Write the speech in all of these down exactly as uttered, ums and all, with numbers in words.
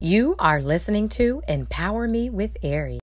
You are listening to Empower Me with Ari.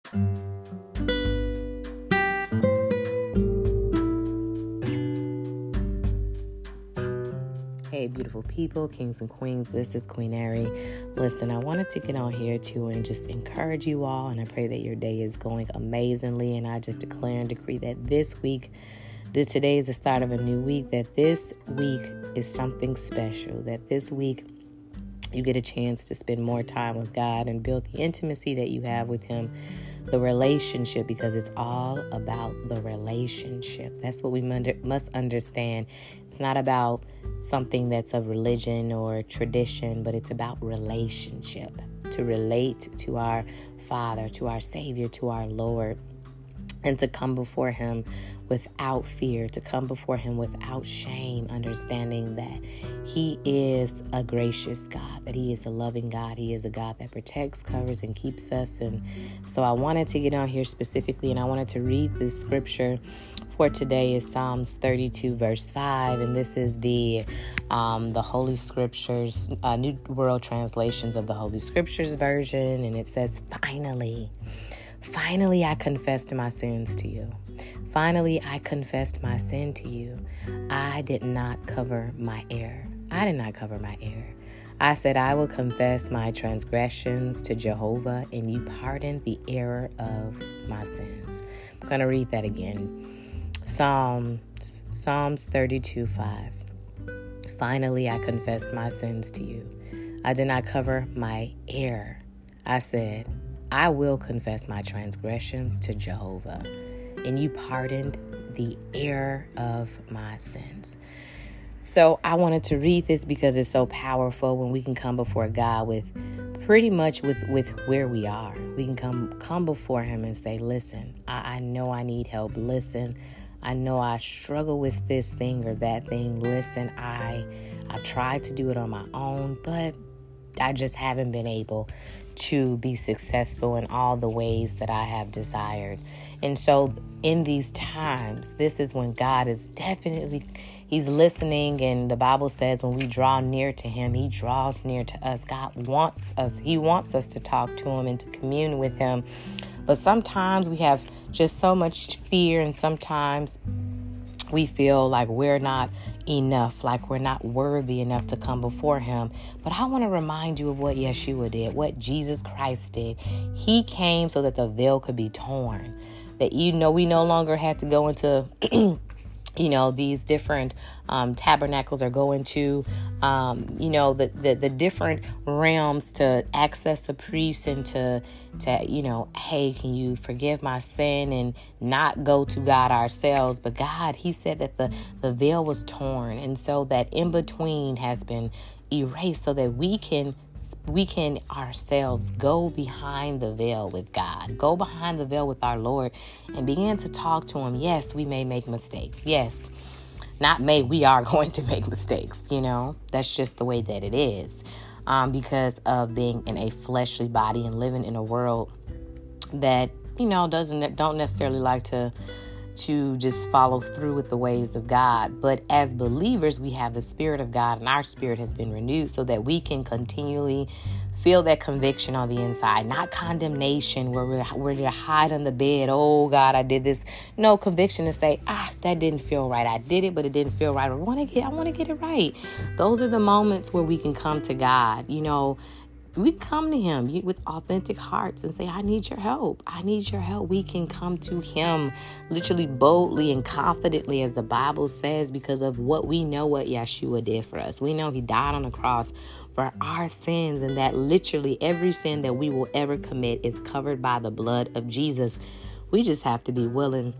Hey, beautiful people, kings and queens. This is Queen Ari. Listen, I wanted to get on here too and just encourage you all, and I pray that your day is going amazingly. And I just declare and decree that this week, that today is the start of a new week, that this week is something special, that this week you get a chance to spend more time with God and build the intimacy that you have with Him, the relationship, because it's all about the relationship. That's what we must understand. It's not about something that's of religion or tradition, but it's about relationship, to relate to our Father, to our Savior, to our Lord, and to come before Him without fear, to come before Him without shame, understanding that He is a gracious God, that He is a loving God. He is a God that protects, covers, and keeps us. And so I wanted to get on here specifically, and I wanted to read this scripture for today. Is Psalms thirty-two, verse five, and this is the um, the Holy Scriptures, uh, New World Translations of the Holy Scriptures version, and it says, "Finally, finally, I confessed my sins to you. Finally, I confessed my sin to you. I did not cover my error. I did not cover my error. I said, I will confess my transgressions to Jehovah, and you pardoned the error of my sins." I'm going to read that again. Psalms, Psalms thirty-two, five. "Finally, I confessed my sins to you. I did not cover my error. I said, I will confess my transgressions to Jehovah, and you pardoned the error of my sins." So I wanted to read this because it's so powerful when we can come before God with pretty much with, with where we are. We can come come before Him and say, listen, I, I know I need help. Listen, I know I struggle with this thing or that thing. Listen, I, I've tried to do it on my own, but I just haven't been able to be successful in all the ways that I have desired. And so in these times, this is when God is definitely, He's listening. And the Bible says when we draw near to Him, He draws near to us. God wants us. He wants us to talk to Him and to commune with Him. But sometimes we have just so much fear, and sometimes we feel like we're not enough, like we're not worthy enough to come before Him. But I want to remind you of what Yeshua did, what Jesus Christ did. He came so that the veil could be torn, that, you know, we no longer had to go into you know, these different um, tabernacles, or go into, um, you know, the, the, the different realms to access the priest and to, to, you know, hey, can you forgive my sin, and not go to God ourselves. But God, He said that the, the veil was torn. And so that in between has been erased so that we can we can ourselves go behind the veil with God, go behind the veil with our Lord, and begin to talk to Him. Yes, we may make mistakes. Yes, not may, we are going to make mistakes. You know, that's just the way that it is, um, because of being in a fleshly body and living in a world that, you know, doesn't don't necessarily like to to just follow through with the ways of God. But as believers, we have the Spirit of God, and our spirit has been renewed so that we can continually feel that conviction on the inside, not condemnation where we're, we're to hide on the bed. Oh God, I did this. No, conviction to say, ah, that didn't feel right. I did it, but it didn't feel right. I want to get, I want to get it right. Those are the moments where we can come to God. You know, we come to Him with authentic hearts and say, I need your help. I need your help. We can come to Him literally boldly and confidently, as the Bible says, because of what we know what Yeshua did for us. We know He died on the cross for our sins, and that literally every sin that we will ever commit is covered by the blood of Jesus. We just have to be willing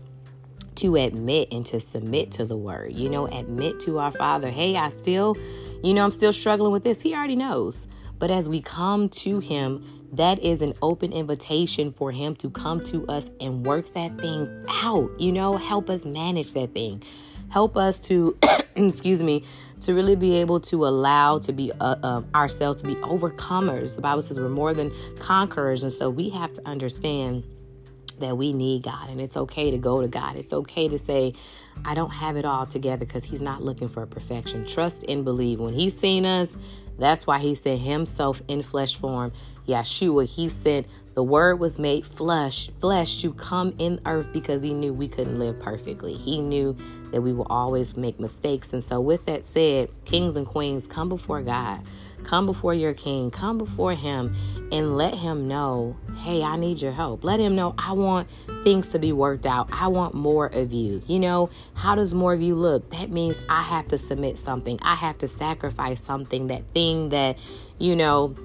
to admit and to submit to the word, you know, admit to our Father, hey, I still, you know, I'm still struggling with this. He already knows. But as we come to Him, that is an open invitation for Him to come to us and work that thing out, you know, help us manage that thing. Help us to, excuse me, to really be able to allow to be uh, uh, ourselves to be overcomers. The Bible says we're more than conquerors. And so we have to understand that we need God, and it's okay to go to God. It's okay to say, I don't have it all together, because He's not looking for perfection. Trust and believe. When He's seen us, that's why He sent Himself in flesh form Yeshua. He sent the word was made flesh, flesh to come in earth because he knew we couldn't live perfectly. He knew that we will always make mistakes. And so with that said, kings and queens, come before God. Come before your king. Come before him and let him know, hey, I need your help. Let him know I want things to be worked out. I want more of you. You know, how does more of you look? That means I have to submit something. I have to sacrifice something. That thing that, you know,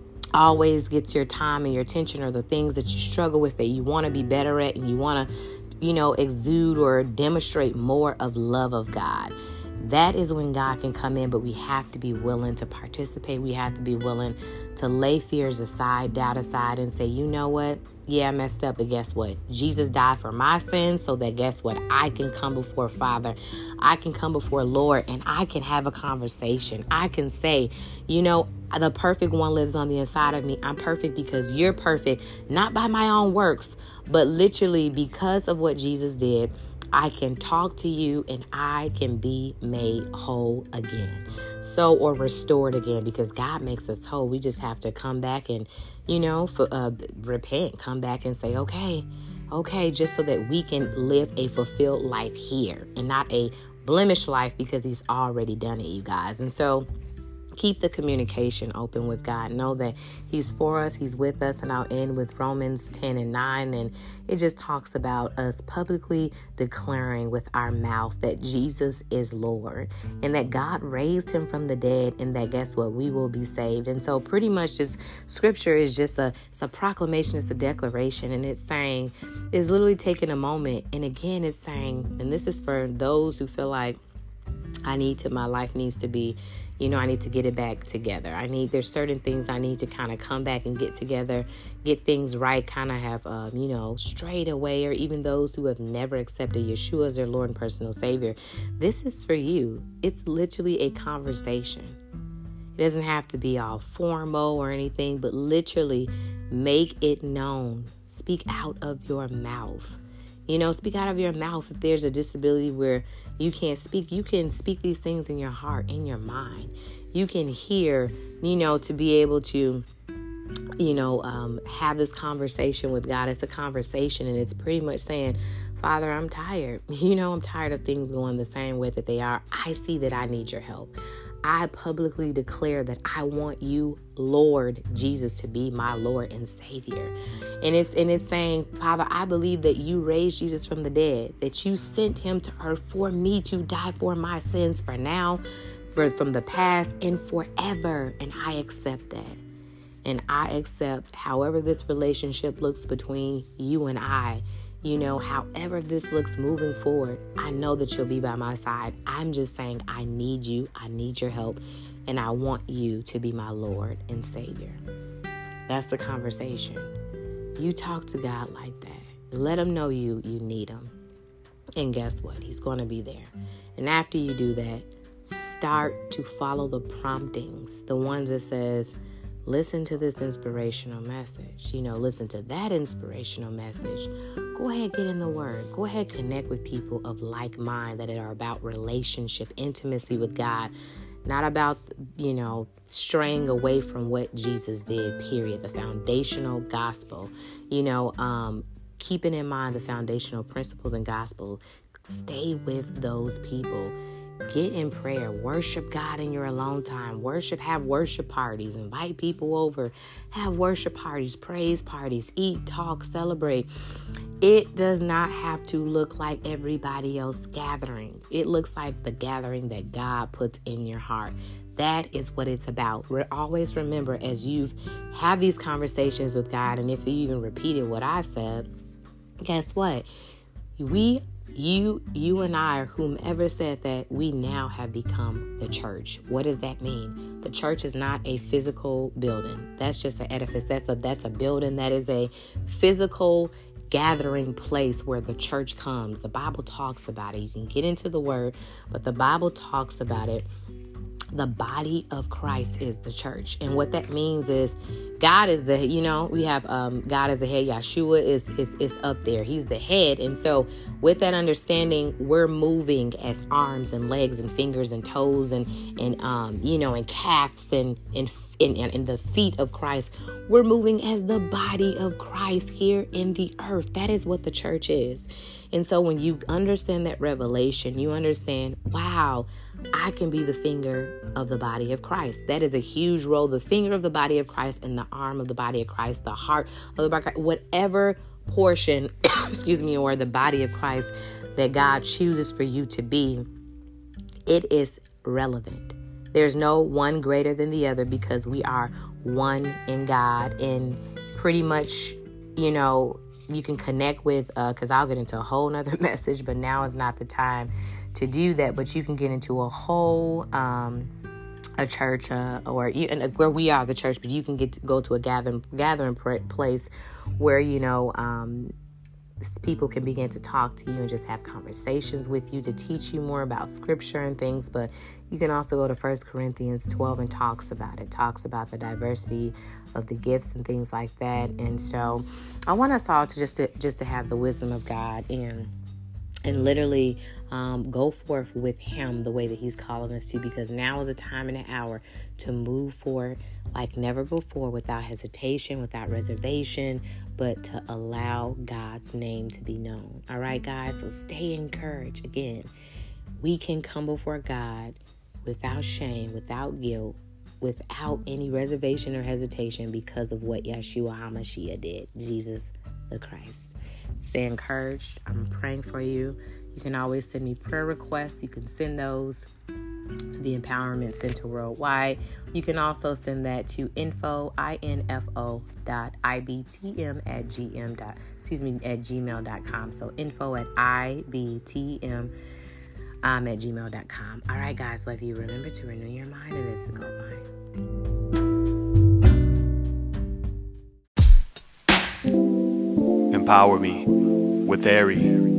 always gets your time and your attention, or the things that you struggle with that you want to be better at and you want to, you know, exude or demonstrate more of love of God. That is when God can come in, but we have to be willing to participate. We have to be willing to lay fears aside, doubt aside, and say, you know what? Yeah, I messed up, but guess what? Jesus died for my sins so that guess what? I can come before Father. I can come before Lord, and I can have a conversation. I can say, you know, the perfect one lives on the inside of me. I'm perfect because you're perfect, not by my own works, but literally because of what Jesus did. I can talk to you and I can be made whole again. So, or restored again, because God makes us whole. We just have to come back and, you know, for, uh, repent, come back and say, okay, okay, just so that we can live a fulfilled life here and not a blemished life, because he's already done it, you guys. And so keep the communication open with God. Know that he's for us. He's with us. And I'll end with Romans ten and nine. And it just talks about us publicly declaring with our mouth that Jesus is Lord and that God raised him from the dead, and that guess what? We will be saved. And so pretty much just scripture is just a, it's a proclamation. It's a declaration. And it's saying, it's literally taking a moment. And again, it's saying, and this is for those who feel like I need to, my life needs to be, you know, I need to get it back together. I need, there's certain things I need to kind of come back and get together, get things right, kind of have, um, you know, strayed away, or even those who have never accepted Yeshua as their Lord and personal Savior. This is for you. It's literally a conversation. It doesn't have to be all formal or anything, but literally make it known. Speak out of your mouth. You know, speak out of your mouth. If there's a disability where you can't speak, you can speak these things in your heart, in your mind. You can hear, you know, to be able to, you know, um, have this conversation with God. It's a conversation, and it's pretty much saying, Father, I'm tired. You know, I'm tired of things going the same way that they are. I see that I need your help. I publicly declare that I want you, Lord Jesus, to be my Lord and Savior. And it's and it's saying, Father, I believe that you raised Jesus from the dead, that you sent him to earth for me to die for my sins, for now, for from the past, and forever. And I accept that. And I accept however this relationship looks between you and I. You know, however this looks moving forward, I know that you'll be by my side. I'm just saying I need you. I need your help. And I want you to be my Lord and Savior. That's the conversation. You talk to God like that. Let him know you, you need him. And guess what? He's going to be there. And after you do that, start to follow the promptings. The ones that says, listen to this inspirational message. You know, listen to that inspirational message. Go ahead, get in the word. Go ahead, connect with people of like mind that are about relationship, intimacy with God. Not about, you know, straying away from what Jesus did, period. The foundational gospel, you know, um, keeping in mind the foundational principles and gospel. Stay with those people. Get in prayer. Worship God in your alone time. Worship, have worship parties. Invite people over. Have worship parties, praise parties, eat, talk, celebrate. It does not have to look like everybody else gathering. It looks like the gathering that God puts in your heart. That is what it's about. Re- always remember, as you've had these conversations with God, and if you even repeated what I said, guess what? We You, you and I, or whomever said that, we now have become the church. What does that mean? The church is not a physical building. That's just an edifice. That's a, that's a building. That is a physical gathering place where the church comes. The Bible talks about it. You can get into the word, but the Bible talks about it. The body of Christ is the church. And what that means is God is the, you know, we have um, God as the head. Yeshua is, is, is up there. He's the head. And so with that understanding, we're moving as arms and legs and fingers and toes and, and um, you know, and calves and, and, and, and the feet of Christ. We're moving as the body of Christ here in the earth. That is what the church is. And so when you understand that revelation, you understand, wow, I can be the finger of the body of Christ. That is a huge role. The finger of the body of Christ and the arm of the body of Christ, the heart of the body of Christ, whatever portion, excuse me, or the body of Christ that God chooses for you to be, it is relevant. There's no one greater than the other because we are one in God. And pretty much, you know, you can connect with, uh, because I'll get into a whole nother message, but now is not the time to do that. But you can get into a whole, um, a church, uh, or you, and where we are the church, but you can get to go to a gathering, gathering place where, you know, um, people can begin to talk to you and just have conversations with you to teach you more about scripture and things. But you can also go to First Corinthians twelve and talks about it, talks about the diversity of the gifts and things like that. And so I want us all to just to, just to have the wisdom of God and and literally um, go forth with him the way that he's calling us to, because now is a time and an hour to move forward like never before, without hesitation, without reservation, but to allow God's name to be known. All right, guys, so stay encouraged. Again, we can come before God without shame, without guilt, without any reservation or hesitation because of what Yeshua HaMashiach did, Jesus the Christ. Stay encouraged. I'm praying for you. You can always send me prayer requests. You can send those to the Empowerment Center Worldwide. You can also send that to info, I-N-F-O dot I-B-T-M at G-M dot, excuse me, at gmail dot com. So info at I-B-T-M um, at gmail dot com. All right, guys, love you. Remember to renew your mind, and it's the gold mine. Empower me with Ari.